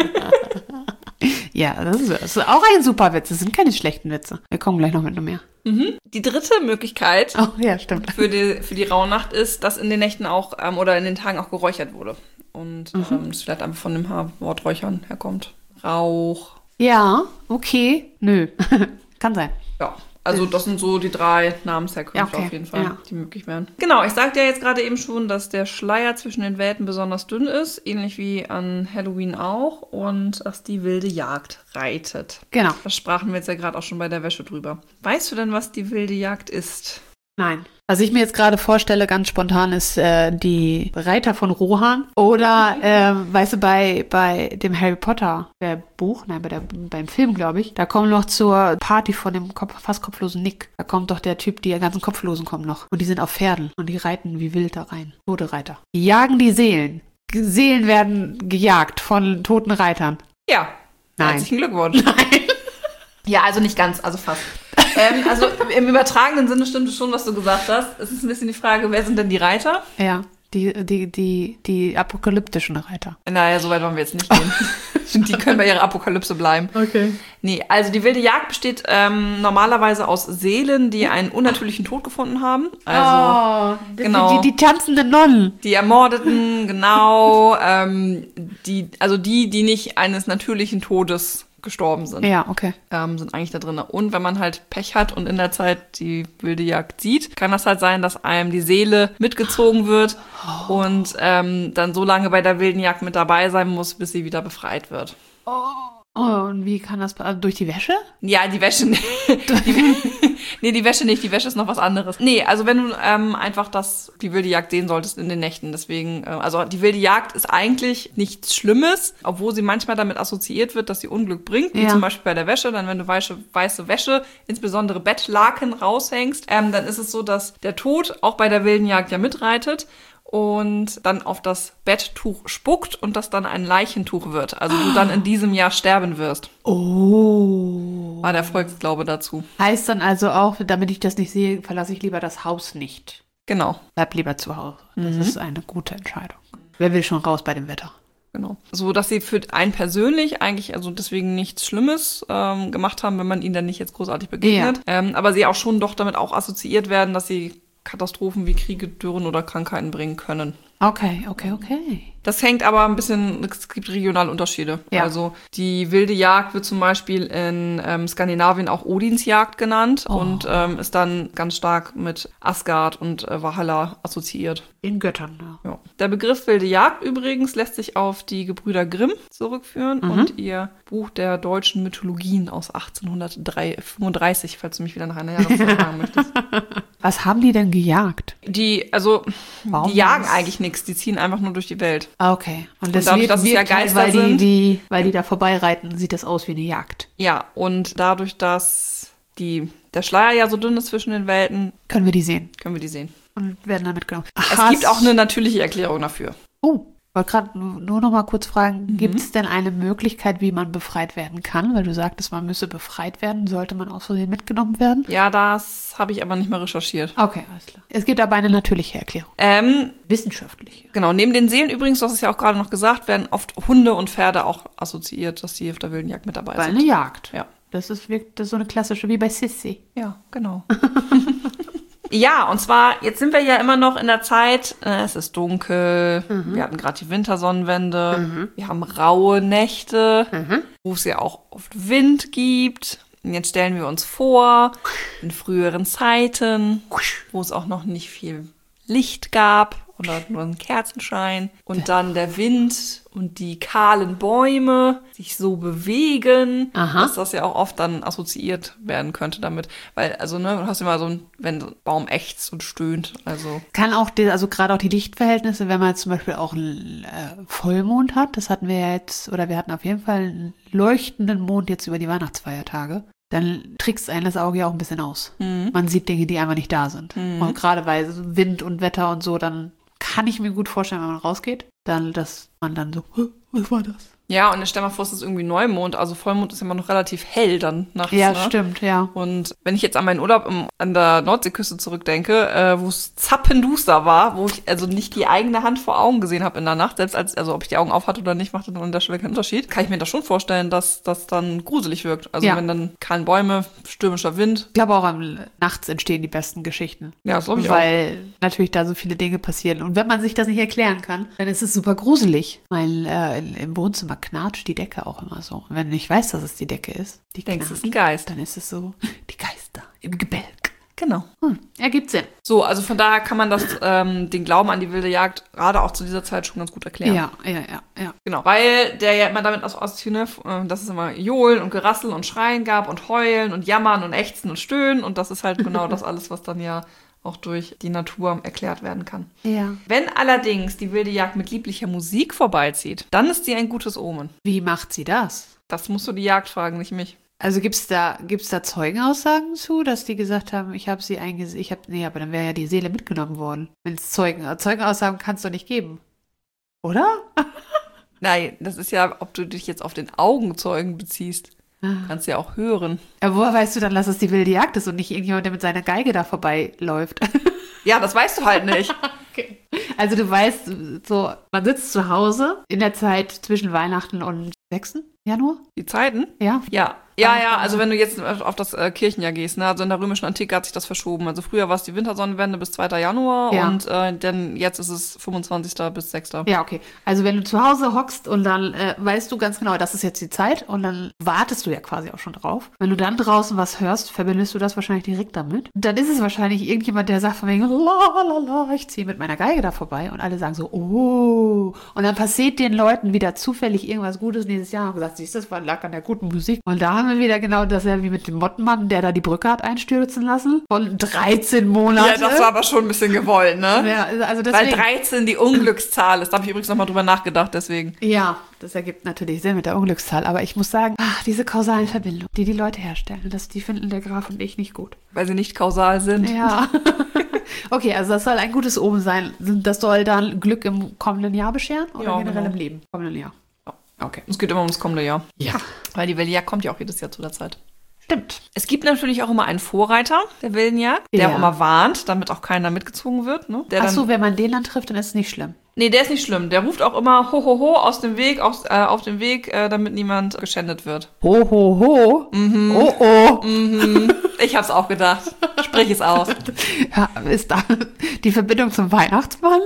S1: Ja, das ist, das ist auch ein super Witz. Das sind keine schlechten Witze. Wir kommen gleich noch mit noch mehr.
S2: mhm. Die dritte Möglichkeit
S1: Oh, ja, stimmt.
S2: für die, für die Rauhnacht ist, dass in den Nächten auch, ähm, oder in den Tagen auch geräuchert wurde. Und
S1: Mhm.
S2: ähm, das vielleicht einfach von dem Ha- Wort Räuchern herkommt. Rauch.
S1: Ja, okay. Nö. Kann sein.
S2: Ja, also das sind so die drei Namensherkünfte
S1: Ja, okay.
S2: auf jeden Fall,
S1: Ja.
S2: die möglich wären. Genau, ich sagte ja jetzt gerade eben schon, dass der Schleier zwischen den Welten besonders dünn ist, ähnlich wie an Halloween auch, und dass die wilde Jagd reitet.
S1: Genau.
S2: Das sprachen wir jetzt ja gerade auch schon bei der Wäsche drüber. Weißt du denn, was die wilde Jagd ist?
S1: Nein. Was ich mir jetzt gerade vorstelle, ganz spontan, ist äh, die Reiter von Rohan. Oder, äh, weißt du, bei, bei dem Harry Potter äh, Buch, nein, bei der, beim Film, glaube ich, da kommen noch zur Party von dem Kopf, fast kopflosen Nick. Da kommt doch der Typ, die ganzen Kopflosen kommen noch. Und die sind auf Pferden und die reiten wie wild da rein. Tote Reiter. Die jagen die Seelen. Ge- Seelen werden gejagt von toten Reitern.
S2: Ja.
S1: Nein.
S2: Herzlichen Glückwunsch.
S1: Nein.
S2: Ja, also nicht ganz, also fast. ähm, also im übertragenen Sinne stimmt es schon, was du gesagt hast. Es ist ein bisschen die Frage, wer sind denn die Reiter?
S1: Ja, die, die, die, die apokalyptischen Reiter.
S2: Naja, so weit wollen wir jetzt nicht gehen. Die können bei ihrer Apokalypse bleiben.
S1: Okay.
S2: Nee, also die wilde Jagd besteht ähm, normalerweise aus Seelen, die einen unnatürlichen Tod gefunden haben. Also
S1: oh,
S2: genau.
S1: Die, die, die tanzenden Nonnen.
S2: die Ermordeten, genau. ähm, die, also die, die nicht eines natürlichen Todes gestorben sind,
S1: Ja, okay.
S2: ähm, sind eigentlich da drin. Und wenn man halt Pech hat und in der Zeit die wilde Jagd sieht, kann das halt sein, dass einem die Seele mitgezogen wird und ähm, dann so lange bei der wilden Jagd mit dabei sein muss, bis sie wieder befreit wird.
S1: Oh, und wie kann das, also durch die Wäsche?
S2: Ja, die Wäsche nicht. Die, nee, die Wäsche nicht. Die Wäsche ist noch was anderes. Nee, also wenn du ähm, einfach das, die wilde Jagd sehen solltest in den Nächten. Deswegen, äh, also die wilde Jagd ist eigentlich nichts Schlimmes, obwohl sie manchmal damit assoziiert wird, dass sie Unglück bringt. Wie
S1: Ja.
S2: zum Beispiel bei der Wäsche. Dann, wenn du weiße, weiße Wäsche, insbesondere Bettlaken, raushängst, ähm, dann ist es so, dass der Tod auch bei der wilden Jagd ja mitreitet und dann auf das Betttuch spuckt und das dann ein Leichentuch wird. Also du dann in diesem Jahr sterben wirst.
S1: Oh.
S2: War der Volksglaube dazu.
S1: Heißt dann also auch, damit ich das nicht sehe, verlasse ich lieber das Haus nicht.
S2: Genau,
S1: Bleib lieber zu Hause. Das ist eine gute Entscheidung. Wer will schon raus bei dem Wetter?
S2: genau. So, dass sie für einen persönlich eigentlich, also deswegen nichts Schlimmes ähm, gemacht haben, wenn man ihnen dann nicht jetzt großartig begegnet. Ähm, aber sie auch schon doch damit auch assoziiert werden, dass sie Katastrophen wie Kriege, Dürren oder Krankheiten bringen können.
S1: Okay, okay, okay.
S2: Das hängt aber ein bisschen, es gibt regionale Unterschiede.
S1: Ja.
S2: Also die wilde Jagd wird zum Beispiel in ähm, Skandinavien auch Odinsjagd genannt
S1: Oh.
S2: und ähm, ist dann ganz stark mit Asgard und äh, Valhalla assoziiert.
S1: In Göttern, ja.
S2: Ja. Der Begriff wilde Jagd übrigens lässt sich auf die Gebrüder Grimm zurückführen
S1: Mhm.
S2: und ihr Buch der deutschen Mythologien aus achtzehnhundertfünfunddreißig, falls du mich wieder nach einer Jahreszahl fragen möchtest.
S1: Was haben die denn gejagt?
S2: Die, also,
S1: Warum
S2: die jagen
S1: das?
S2: eigentlich nichts, die ziehen einfach nur durch die Welt.
S1: Ah, okay. Und das
S2: dadurch,
S1: wird,
S2: dass es ja
S1: wirkt halt,
S2: Geister
S1: weil die,
S2: sind.
S1: die, weil die da vorbeireiten, sieht das aus wie eine Jagd.
S2: Ja, und dadurch, dass die, der Schleier ja so dünn ist zwischen den Welten,
S1: Können wir die sehen
S2: können wir die sehen.
S1: und werden dann mitgenommen.
S2: Es gibt auch eine natürliche Erklärung dafür.
S1: Oh, wollte gerade nur noch mal kurz fragen,
S2: Mhm.
S1: gibt es denn eine Möglichkeit, wie man befreit werden kann? Weil du sagtest, man müsse befreit werden. Sollte man aus Versehen mitgenommen werden?
S2: Ja, das habe ich aber nicht mehr recherchiert.
S1: Okay, alles klar. Es gibt aber eine natürliche Erklärung.
S2: Ähm,
S1: Wissenschaftliche.
S2: genau, neben den Seelen übrigens, du hast es ja auch gerade noch gesagt, werden oft Hunde und Pferde auch assoziiert, dass die auf der wilden Jagd mit dabei
S1: Weil
S2: sind.
S1: eine Jagd.
S2: Ja.
S1: Das ist, wirkt, das ist so eine klassische, wie bei Sissi.
S2: Ja, genau. Ja, und zwar, jetzt sind wir ja immer noch in der Zeit, äh, es ist dunkel, mhm. wir hatten gerade die Wintersonnenwende, mhm. wir haben raue Nächte, mhm. wo es ja auch oft Wind gibt. Und jetzt stellen wir uns vor, in früheren Zeiten, wo es auch noch nicht viel Licht gab oder nur einen Kerzenschein und dann der Wind und die kahlen Bäume sich so bewegen, Aha. dass das ja auch oft dann assoziiert werden könnte damit. Weil, also, ne, du hast immer so ein, wenn ein Baum ächzt und stöhnt, also.
S1: Kann auch, die, also gerade auch die Lichtverhältnisse, wenn man jetzt zum Beispiel auch einen äh, Vollmond hat, das hatten wir ja jetzt, oder wir hatten auf jeden Fall einen leuchtenden Mond jetzt über die Weihnachtsfeiertage, dann trickst einen das Auge ja auch ein bisschen aus. Mhm. Man sieht Dinge, die einfach nicht da sind. Mhm. Und gerade bei Wind und Wetter und so, dann kann ich mir gut vorstellen, wenn man rausgeht, dann, dass man dann so, was war das?
S2: Ja, und stell mal vor, es ist irgendwie Neumond, also Vollmond ist immer noch relativ hell dann nachts.
S1: Ja,
S2: ne?
S1: Stimmt, ja.
S2: Und wenn ich jetzt an meinen Urlaub im, an der Nordseeküste zurückdenke, äh, wo es zappenduster war, wo ich also nicht die eigene Hand vor Augen gesehen habe in der Nacht, selbst als, also ob ich die Augen auf hatte oder nicht, machte dann an der Stelle keinen Unterschied, kann ich mir das schon vorstellen, dass das dann gruselig wirkt. Also ja. wenn dann keine Bäume, stürmischer Wind.
S1: Ich glaube auch, am, nachts entstehen die besten Geschichten.
S2: Ja, das glaube ich
S1: Weil
S2: auch.
S1: Weil natürlich da so viele Dinge passieren. Und wenn man sich das nicht erklären kann, dann ist es super gruselig. Weil äh, im Wohnzimmer knatscht die Decke auch immer so. Und wenn ich weiß, dass es die Decke ist, die
S2: denkst, es ist ein Geist.
S1: Dann ist es so, die Geister im Gebälk.
S2: Genau.
S1: Hm, ergibt Sinn.
S2: So, also von daher kann man das, ähm, den Glauben an die wilde Jagd gerade auch zu dieser Zeit schon ganz gut erklären.
S1: Ja, ja, ja, ja.
S2: Genau, weil der ja immer damit assoziiert, dass es immer Johlen und Gerassel und Schreien gab und Heulen und Jammern und Ächzen und Stöhnen und das ist halt genau das alles, was dann ja auch durch die Natur erklärt werden kann.
S1: Ja.
S2: Wenn allerdings die wilde Jagd mit lieblicher Musik vorbeizieht, dann ist sie ein gutes Omen.
S1: Wie macht sie das?
S2: Das musst du die Jagd fragen, nicht mich.
S1: Also gibt's da, gibt's da Zeugenaussagen zu, dass die gesagt haben, ich habe sie eingesehen, ich habe, nee, aber dann wäre ja die Seele mitgenommen worden. Wenn es Zeugen, Zeugenaussagen kannst du nicht geben. Oder?
S2: Nein, das ist ja, ob du dich jetzt auf den Augenzeugen beziehst. Kannst ja auch hören.
S1: Aber woher weißt du dann, dass es die wilde Jagd ist und nicht irgendjemand, der mit seiner Geige da vorbeiläuft?
S2: Ja, das weißt du halt nicht.
S1: Okay. Also du weißt, so, man sitzt zu Hause in der Zeit zwischen Weihnachten und sechsten Januar?
S2: Die Zeiten?
S1: Ja.
S2: Ja. Ja, ja, also wenn du jetzt auf das äh, Kirchenjahr gehst, ne, also in der römischen Antike hat sich das verschoben. Also früher war es die Wintersonnenwende bis zweiten Januar ja. und äh, dann jetzt ist es fünfundzwanzigsten bis sechsten
S1: Ja, okay. Also wenn du zu Hause hockst und dann äh, weißt du ganz genau, das ist jetzt die Zeit und dann wartest du ja quasi auch schon drauf. Wenn du dann draußen was hörst, verbindest du das wahrscheinlich direkt damit. Und dann ist es wahrscheinlich irgendjemand, der sagt von wegen, la la la, ich ziehe mit meiner Geige da vorbei und alle sagen so, oh. Und dann passiert den Leuten wieder zufällig irgendwas Gutes dieses Jahr und gesagt, siehst du, das war lag an der guten Musik. Und da haben wir wieder genau dasselbe wie mit dem Mottenmann, der da die Brücke hat einstürzen lassen. Von dreizehn Monaten.
S2: Ja, das war aber schon ein bisschen gewollt, ne?
S1: Ja, also deswegen,
S2: weil dreizehn die Unglückszahl ist. Da habe ich übrigens nochmal drüber nachgedacht, deswegen.
S1: Ja, das ergibt natürlich Sinn mit der Unglückszahl. Aber ich muss sagen, ach, diese kausalen Verbindungen, die die Leute herstellen, das, die finden der Graf und ich nicht gut.
S2: Weil sie nicht kausal sind.
S1: Ja. Okay, also das soll ein gutes Omen sein. Das soll dann Glück im kommenden Jahr bescheren oder
S2: ja,
S1: generell
S2: genau.
S1: im Leben? Im kommenden Jahr.
S2: Okay. Es geht immer ums kommende Jahr.
S1: Ja.
S2: Weil die wilde Jagd kommt ja auch jedes Jahr zu der Zeit.
S1: Stimmt.
S2: Es gibt natürlich auch immer einen Vorreiter der wilden Jagd, der
S1: ja.
S2: auch immer warnt, damit auch keiner mitgezogen wird. Ne? Der
S1: Ach so,
S2: dann,
S1: wenn man den dann trifft, dann ist es nicht schlimm.
S2: Nee, der ist nicht schlimm. Der ruft auch immer ho, ho, ho aus dem Weg, aus, äh, auf dem Weg, äh, damit niemand geschändet wird.
S1: Ho, ho, ho.
S2: Mhm.
S1: Oh, oh.
S2: Mhm. Ich hab's auch gedacht. Sprich es aus.
S1: Ja, ist da die Verbindung zum Weihnachtsmann?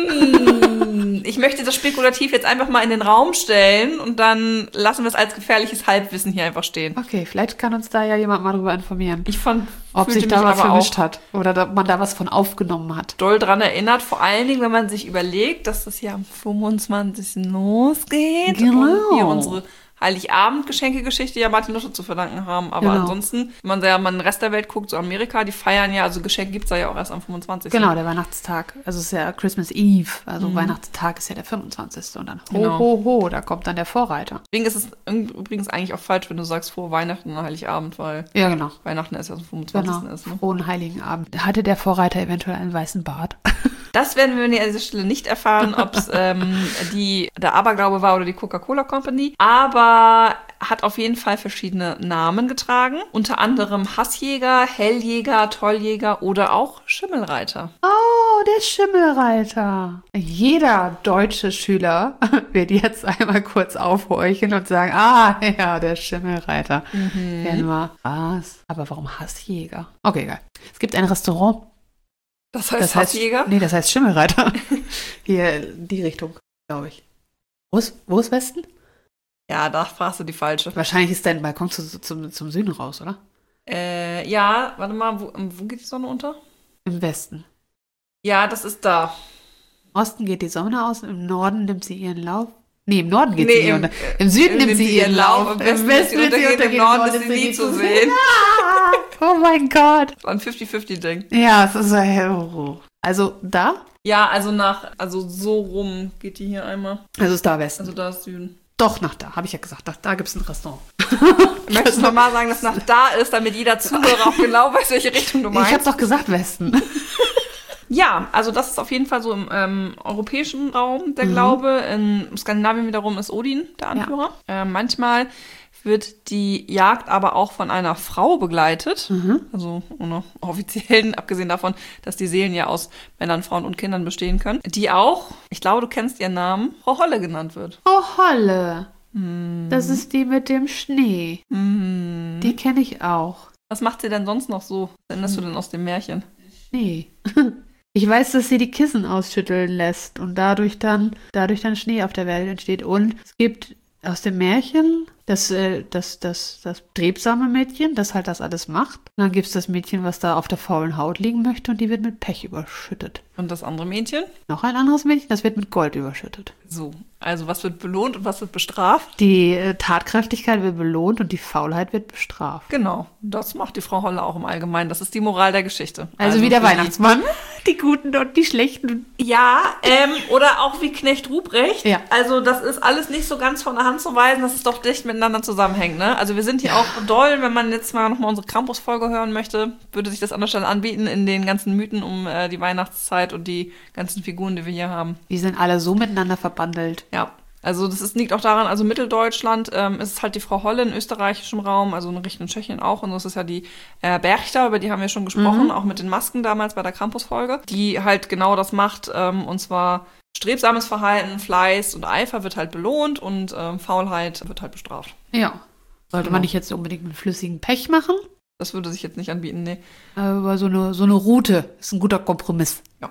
S2: Hm. Ich möchte das spekulativ jetzt einfach mal in den Raum stellen und dann lassen wir es als gefährliches Halbwissen hier einfach stehen.
S1: Okay, vielleicht kann uns da ja jemand mal drüber informieren.
S2: Ich fand,
S1: ob sich da was vermischt hat oder da man da was von aufgenommen hat.
S2: Doll dran erinnert, vor allen Dingen, wenn man sich überlegt, dass das ja am fünfundzwanzigsten losgeht.
S1: Genau.
S2: Und wir unsere Heiligabend-Geschenke-Geschichte ja Martin Luther zu verdanken haben. Aber
S1: genau.
S2: ansonsten, wenn man ja mal in den Rest der Welt guckt, so Amerika, die feiern ja, also Geschenke gibt's da ja auch erst am fünfundzwanzigsten
S1: Genau, der Weihnachtstag. Also es ist ja Christmas Eve. Also mhm. Weihnachtstag ist ja der fünfundzwanzigste Und dann ho,
S2: genau.
S1: ho, ho, da kommt dann der Vorreiter.
S2: Deswegen ist es übrigens eigentlich auch falsch, wenn du sagst frohe Weihnachten und Heiligabend, weil
S1: ja, genau.
S2: Weihnachten ist ja am fünfundzwanzigsten
S1: Genau.
S2: ist. Ne?
S1: Frohen Heiligen Abend. Hatte der Vorreiter eventuell einen weißen Bart?
S2: Das werden wir an dieser Stelle nicht erfahren, ob es ähm, die der Aberglaube war oder die Coca-Cola Company. Aber hat auf jeden Fall verschiedene Namen getragen. Unter anderem Hassjäger, Helljäger, Tolljäger oder auch Schimmelreiter.
S1: Oh, Oh, der Schimmelreiter. Jeder deutsche Schüler wird jetzt einmal kurz aufhorchen und sagen, ah, ja, der Schimmelreiter. Mhm. Kennen wir. Was? Aber warum Hassjäger? Okay, egal. Es gibt ein Restaurant.
S2: Das heißt
S1: das heißt
S2: Hassjäger?
S1: Nee, das heißt Schimmelreiter. Hier, die Richtung, glaube ich. Wo ist, wo ist Westen?
S2: Ja, da fragst du die falsche.
S1: Wahrscheinlich ist dein Balkon zu, zum, zum Süden raus, oder?
S2: Äh, ja, warte mal, wo, wo geht die Sonne unter?
S1: Im Westen.
S2: Ja, das ist da.
S1: Im Osten geht die Sonne aus, im Norden nimmt sie ihren Lauf. Nee, im Norden geht
S2: nee,
S1: sie
S2: im,
S1: unter. Im Süden nimmt sie ihren Lauf.
S2: Im Westen, Im Westen wird sie untergehen, im Norden ist sie nie zu sehen.
S1: Oh mein Gott.
S2: Das war ein fünfzig fünfzig Ding.
S1: Ja, es ist so. Also da?
S2: Ja, also nach, also so rum geht die hier einmal.
S1: Also ist da Westen.
S2: Also da ist Süden.
S1: Doch, nach da, habe ich ja gesagt. Da, da gibt es ein Restaurant.
S2: Möchtest du nochmal sagen, dass nach da ist, damit jeder Zuhörer auch genau weiß, welche Richtung du meinst?
S1: Ich habe doch gesagt Westen.
S2: Ja, also das ist auf jeden Fall so im ähm, europäischen Raum der mhm. Glaube. In Skandinavien wiederum ist Odin der Anführer. Ja. Äh, manchmal wird die Jagd aber auch von einer Frau begleitet. Mhm. Also ohne offiziellen, abgesehen davon, dass die Seelen ja aus Männern, Frauen und Kindern bestehen können. Die auch, ich glaube, du kennst ihren Namen, Frau Holle genannt wird.
S1: Frau Holle. Mhm. Das ist die mit dem Schnee.
S2: Mhm.
S1: Die kenne ich auch.
S2: Was macht sie denn sonst noch so? Was erinnerst mhm. du denn aus dem Märchen?
S1: Schnee. Ich weiß, dass sie die Kissen ausschütteln lässt und dadurch dann, dadurch dann Schnee auf der Welt entsteht. Und es gibt aus dem Märchen das, äh, das, das, das strebsame Mädchen, das halt das alles macht. Und dann gibt es das Mädchen, was da auf der faulen Haut liegen möchte und die wird mit Pech überschüttet.
S2: Und das andere Mädchen?
S1: Noch ein anderes Mädchen, das wird mit Gold überschüttet.
S2: So, also was wird belohnt und was wird bestraft?
S1: Die äh, Tatkräftigkeit wird belohnt und die Faulheit wird bestraft.
S2: Genau, das macht die Frau Holle auch im Allgemeinen. Das ist die Moral der Geschichte.
S1: Also, also wie der Weihnachtsmann, die, die Guten und die Schlechten.
S2: Ja, ähm, oder auch wie Knecht Ruprecht.
S1: Ja.
S2: Also das ist alles nicht so ganz von der Hand zu weisen, dass es doch dicht miteinander zusammenhängt. Ne? Also wir sind hier ja. auch doll, wenn man jetzt mal nochmal unsere Krampus-Folge hören möchte, würde sich das an der Stelle anbieten in den ganzen Mythen um äh, die Weihnachtszeit und die ganzen Figuren, die wir hier haben.
S1: Die sind alle so miteinander verbandelt.
S2: Ja. Also das ist, liegt auch daran, also Mitteldeutschland ähm, ist halt die Frau Holle in österreichischem Raum, also in Richtung Tschechien auch. Und das ist ja die äh, Berchter, über die haben wir schon gesprochen, mhm. auch mit den Masken damals bei der Krampus-Folge, die halt genau das macht. Ähm, und zwar strebsames Verhalten, Fleiß und Eifer wird halt belohnt und ähm, Faulheit wird halt bestraft.
S1: Ja. Sollte genau. man nicht jetzt unbedingt einen flüssigen Pech machen?
S2: Das würde sich jetzt nicht anbieten, nee.
S1: Aber so eine, so eine Route ist ein guter Kompromiss.
S2: Ja.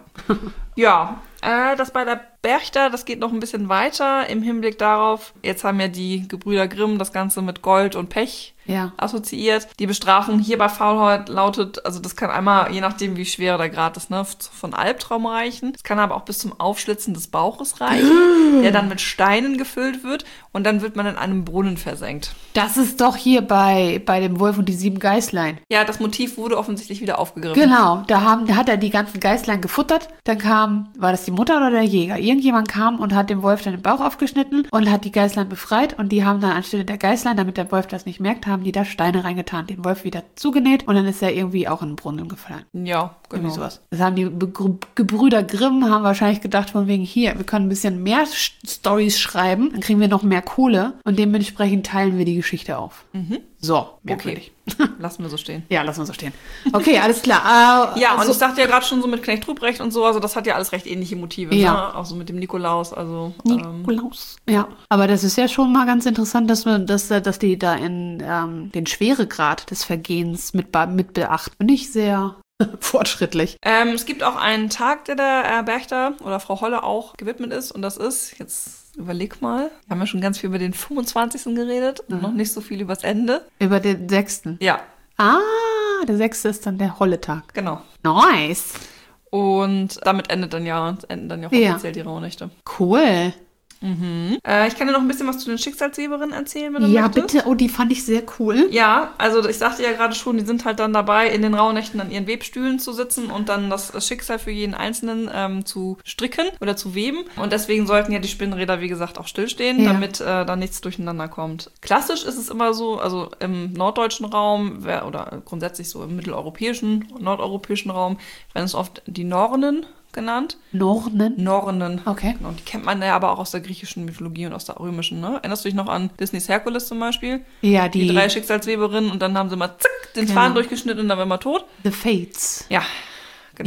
S2: Ja, äh, das bei der Berchter, das geht noch ein bisschen weiter im Hinblick darauf, jetzt haben ja die Gebrüder Grimm das Ganze mit Gold und Pech ja. assoziiert. Die Bestrafung hier bei Faulheit lautet, also das kann einmal, je nachdem wie schwer der Grad ist, ne, von Albtraum reichen. Es kann aber auch bis zum Aufschlitzen des Bauches reichen, der dann mit Steinen gefüllt wird und dann wird man in einem Brunnen versenkt.
S1: Das ist doch hier bei, bei dem Wolf und die sieben Geißlein.
S2: Ja, das Motiv wurde offensichtlich wieder aufgegriffen.
S1: Genau, da, haben, da hat er die ganzen Geißlein gefuttert. Dann kam, war das die Mutter oder der Jäger? Irgendjemand kam und hat dem Wolf dann den Bauch aufgeschnitten und hat die Geißlein befreit und die haben dann anstelle der Geißlein, damit der Wolf das nicht merkt, haben die da Steine reingetan, den Wolf wieder zugenäht und dann ist er irgendwie auch in den Brunnen gefallen.
S2: Ja, genau.
S1: Irgendwie sowas. Das haben die Be- Gebrüder Grimm haben wahrscheinlich gedacht von wegen hier, wir können ein bisschen mehr Storys schreiben, dann kriegen wir noch mehr Kohle und dementsprechend teilen wir die Geschichte auf.
S2: Mhm.
S1: So, merkwürdig.
S2: Okay. Lassen wir so stehen.
S1: Ja, lassen wir so stehen. Okay, alles klar.
S2: Äh, ja, also, und ich sagte ja gerade schon so mit Knecht Ruprecht und so, also das hat ja alles recht ähnliche Motive.
S1: Ja.
S2: Ne? Auch so mit dem Nikolaus. Also,
S1: Nikolaus. Ähm, ja, aber das ist ja schon mal ganz interessant, dass, wir, dass, dass die da in ähm, den Schweregrad des Vergehens mit, mit beachten. Bin ich sehr fortschrittlich.
S2: Ähm, es gibt auch einen Tag, der der äh, Berchter oder Frau Holle auch gewidmet ist und das ist jetzt... Überleg mal. Wir haben ja schon ganz viel über den fünfundzwanzigsten geredet und mhm. noch nicht so viel übers Ende.
S1: Über den sechsten
S2: Ja.
S1: Ah, der sechste ist dann der Holle-Tag.
S2: Genau.
S1: Nice.
S2: Und damit endet dann ja, enden dann ja auch offiziell ja. die Rauhnächte.
S1: Cool.
S2: Mhm. Äh, ich kann dir noch ein bisschen was zu den Schicksalsweberinnen erzählen, wenn du
S1: Ja,
S2: möchtest.
S1: bitte. Oh, die fand ich sehr cool.
S2: Ja, also ich sagte ja gerade schon, die sind halt dann dabei, in den Rauhnächten an ihren Webstühlen zu sitzen und dann das Schicksal für jeden Einzelnen ähm, zu stricken oder zu weben. Und deswegen sollten ja die Spinnräder, wie gesagt, auch stillstehen, ja. damit äh, da nichts durcheinander kommt. Klassisch ist es immer so, also im norddeutschen Raum wer, oder grundsätzlich so im mitteleuropäischen, nordeuropäischen Raum, werden es oft die Nornen genannt.
S1: Nornen?
S2: Nornen.
S1: Okay.
S2: Genau, die kennt man ja aber auch aus der griechischen Mythologie und aus der römischen. Ne? Erinnerst du dich noch an Disneys Herkules zum Beispiel?
S1: Ja, die...
S2: Die drei Schicksalsweberinnen und dann haben sie mal zack den
S1: genau.
S2: Zahn durchgeschnitten und dann war man tot.
S1: The Fates.
S2: Ja, genau.
S1: Ja.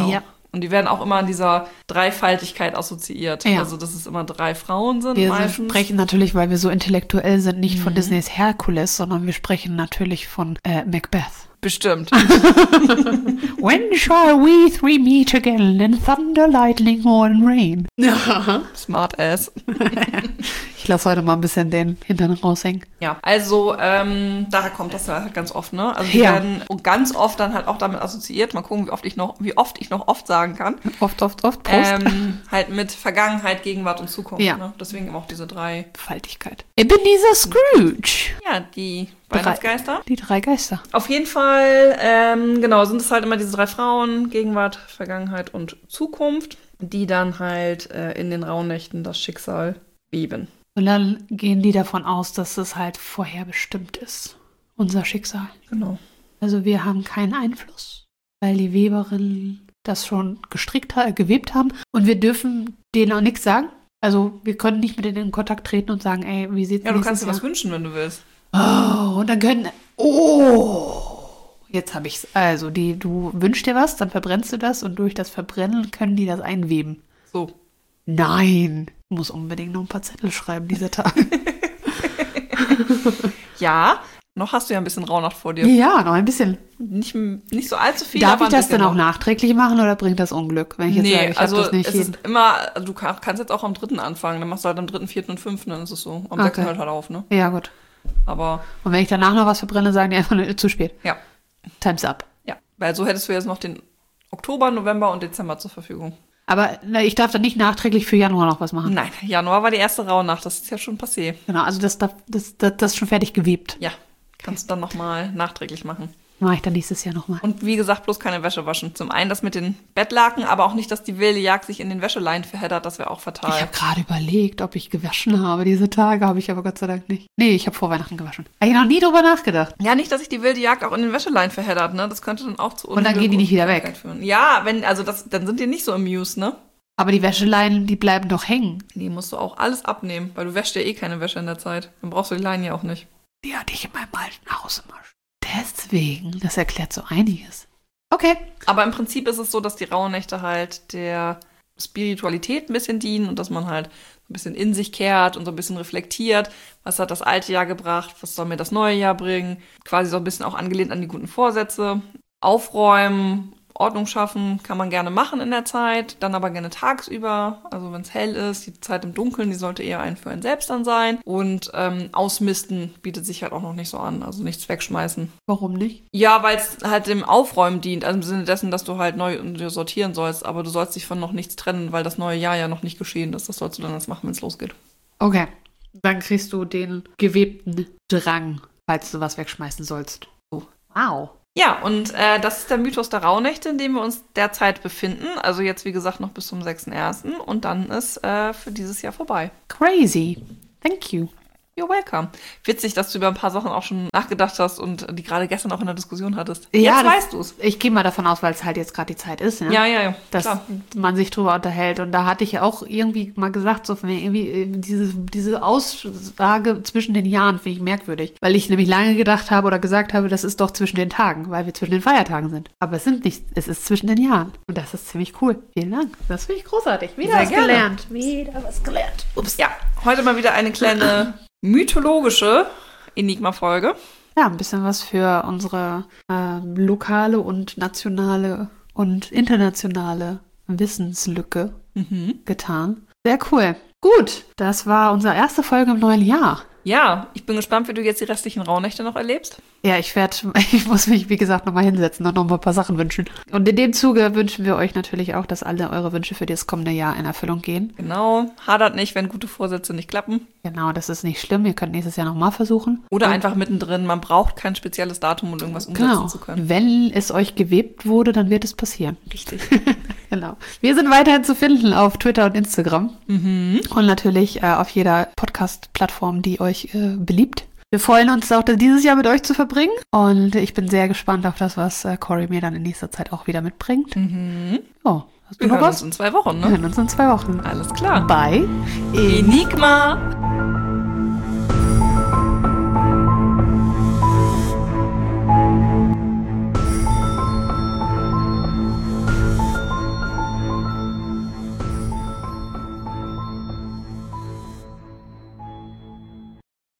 S2: Und die werden auch immer in dieser Dreifaltigkeit assoziiert.
S1: Ja.
S2: Also, dass es immer drei Frauen sind
S1: Wir
S2: meistens.
S1: sprechen natürlich, weil wir so intellektuell sind, nicht von
S2: Mhm.
S1: Disneys Herkules, sondern wir sprechen natürlich von äh, Macbeth.
S2: Bestimmt.
S1: When shall we three meet again in thunder, lightning or in rain? Ja.
S2: Smart ass.
S1: Ich lasse heute mal ein bisschen den Hintern raushängen.
S2: Ja, also ähm, daher kommt das ja halt ganz oft, ne? Also die
S1: Ja.
S2: werden ganz oft dann halt auch damit assoziiert. Mal gucken, wie oft ich noch, wie oft ich noch oft sagen kann.
S1: Oft, oft, oft. Prost.
S2: Ähm, halt mit Vergangenheit, Gegenwart und Zukunft.
S1: Ja.
S2: Ne? Deswegen auch diese drei.
S1: Faltigkeit. Ebenezer Scrooge.
S2: Ja, die
S1: Drei.
S2: Weihnachtsgeister.
S1: Die drei Geister.
S2: Auf jeden Fall, ähm, genau, sind es halt immer diese drei Frauen, Gegenwart, Vergangenheit und Zukunft, die dann halt äh, in den Rauhnächten das Schicksal weben.
S1: Und dann gehen die davon aus, dass es halt vorherbestimmt ist. Unser Schicksal.
S2: Genau.
S1: Also wir haben keinen Einfluss, weil die Weberinnen das schon gestrickt, ha- gewebt haben. Und wir dürfen denen auch nichts sagen. Also wir können nicht mit denen in Kontakt treten und sagen, ey, wie sieht's
S2: Ja, du
S1: nächstes
S2: kannst dir was
S1: Jahr?
S2: wünschen, wenn du willst.
S1: Oh, und dann können... Oh, jetzt habe ich's. Also, die, du wünschst dir was, dann verbrennst du das und durch das Verbrennen können die das einweben.
S2: So.
S1: Nein, ich muss unbedingt noch ein paar Zettel schreiben diese Tage.
S2: Ja, noch hast du ja ein bisschen Rauhnacht vor dir.
S1: Ja, noch ein bisschen.
S2: Nicht, nicht so allzu viel.
S1: Darf
S2: aber
S1: ich
S2: ein
S1: das
S2: bisschen
S1: denn auch
S2: noch.
S1: nachträglich machen oder bringt das Unglück, wenn ich jetzt
S2: Nee,
S1: sage, ich
S2: also
S1: habe das nicht
S2: es
S1: jeden...
S2: ist immer, also du kann- kannst jetzt auch am dritten anfangen, dann machst du halt am dritten, vierten und fünften, dann ist es so. Am
S1: Okay.
S2: sechsten hört halt auf, ne?
S1: Ja, gut.
S2: Aber
S1: Und wenn ich danach noch was verbrenne, sagen die einfach nur, zu spät.
S2: ja,
S1: Time's up.
S2: ja. Weil so hättest du jetzt noch den Oktober, November und Dezember zur Verfügung.
S1: Aber na, ich darf dann nicht nachträglich für Januar noch was machen.
S2: Nein, Januar war die erste Rauhnacht, das ist ja schon passé.
S1: Genau, also das, darf- das, das, das ist schon fertig gewebt.
S2: Ja, kannst du dann nochmal nachträglich machen.
S1: Mache ich dann nächstes Jahr nochmal.
S2: Und wie gesagt, bloß keine Wäsche waschen. Zum einen das mit den Bettlaken, aber auch nicht, dass die wilde Jagd sich in den Wäscheleien verheddert, das wäre auch
S1: Ich
S2: fatal.
S1: habe gerade überlegt, ob ich gewaschen habe diese Tage, habe ich aber Gott sei Dank nicht. Nee, ich habe vor Weihnachten gewaschen. Habe ich noch nie drüber nachgedacht.
S2: Ja, nicht, dass sich die wilde Jagd auch in den Wäscheleien verheddert, ne? Das könnte dann auch zu
S1: Und dann gehen die nicht wieder weg.
S2: Führen. Ja, wenn, also das, dann sind die nicht so amused, ne?
S1: Aber die Wäscheleinen, die bleiben doch hängen.
S2: Nee, musst du auch alles abnehmen, weil du wäschst ja eh keine Wäsche in der Zeit. Dann brauchst du die Leinen ja auch nicht.
S1: Die hatte ich in meinem alten Haus immer. Deswegen, das erklärt so einiges. Okay.
S2: Aber im Prinzip ist es so, dass die Rauhnächte halt der Spiritualität ein bisschen dienen und dass man halt ein bisschen in sich kehrt und so ein bisschen reflektiert, was hat das alte Jahr gebracht, was soll mir das neue Jahr bringen, quasi so ein bisschen auch angelehnt an die guten Vorsätze. Aufräumen, Ordnung schaffen kann man gerne machen in der Zeit, dann aber gerne tagsüber, also wenn es hell ist, die Zeit im Dunkeln, die sollte eher ein für einen selbst dann sein. Und ähm, ausmisten bietet sich halt auch noch nicht so an, also nichts wegschmeißen.
S1: Warum nicht?
S2: Ja, weil es halt dem Aufräumen dient, also im Sinne dessen, dass du halt neu sortieren sollst, aber du sollst dich von noch nichts trennen, weil das neue Jahr ja noch nicht geschehen ist. Das sollst du dann erst machen, wenn es losgeht.
S1: Okay. Dann kriegst du den gewebten Drang, falls du was wegschmeißen sollst. Oh. Wow.
S2: Ja, und äh, das ist der Mythos der Rauhnächte, in dem wir uns derzeit befinden. Also jetzt, wie gesagt, noch bis zum sechsten ersten Und dann ist äh, für dieses Jahr vorbei.
S1: Crazy. Thank you.
S2: You're welcome. Witzig, dass du über ein paar Sachen auch schon nachgedacht hast und die gerade gestern auch in der Diskussion hattest.
S1: Ja,
S2: jetzt
S1: das-
S2: weißt du's.
S1: Ich gehe mal davon aus, weil es halt jetzt gerade die Zeit ist, ne?
S2: Ja, ja, ja.
S1: Dass
S2: Klar.
S1: man sich drüber unterhält. Und da hatte ich ja auch irgendwie mal gesagt, so von mir, irgendwie äh, diese, diese Aussage zwischen den Jahren finde ich merkwürdig. Weil ich nämlich lange gedacht habe oder gesagt habe, das ist doch zwischen den Tagen, weil wir zwischen den Feiertagen sind. Aber es sind nicht, es ist zwischen den Jahren. Und das ist ziemlich cool. Vielen Dank. Das finde ich großartig. Wieder
S2: Sehr
S1: was
S2: gerne.
S1: gelernt. Wieder was gelernt. Ups.
S2: Ja, heute mal wieder eine kleine mythologische Enigma-Folge.
S1: Ja, ein bisschen was für unsere äh, lokale und nationale und internationale Wissenslücke
S2: Mhm.
S1: getan. Sehr cool. Gut, das war unsere erste Folge im neuen Jahr.
S2: Ja, ich bin gespannt, wie du jetzt die restlichen Rauhnächte noch erlebst.
S1: Ja, ich werde, ich muss mich, wie gesagt, nochmal hinsetzen und noch mal ein paar Sachen wünschen. Und in dem Zuge wünschen wir euch natürlich auch, dass alle eure Wünsche für das kommende Jahr in Erfüllung gehen.
S2: Genau, hadert nicht, wenn gute Vorsätze nicht klappen.
S1: Genau, das ist nicht schlimm. Ihr könnt nächstes Jahr nochmal versuchen.
S2: Oder
S1: Und-
S2: einfach mittendrin, man braucht kein spezielles Datum, um irgendwas umsetzen
S1: Genau.
S2: zu können.
S1: Wenn es euch gewebt wurde, dann wird es passieren.
S2: Richtig.
S1: Genau. Wir sind weiterhin zu finden auf Twitter und Instagram.
S2: Mhm.
S1: Und natürlich äh, auf jeder Podcast-Plattform, die euch äh, beliebt. Wir freuen uns auch, das dieses Jahr mit euch zu verbringen. Und ich bin sehr gespannt auf das, was äh, Cory mir dann in nächster Zeit auch wieder mitbringt.
S2: Mhm.
S1: Oh, hast du
S2: Wir
S1: noch
S2: hören uns
S1: was?
S2: in zwei Wochen,
S1: Wir
S2: ne?
S1: hören uns in zwei Wochen.
S2: Alles klar.
S1: Bye.
S2: Enigma.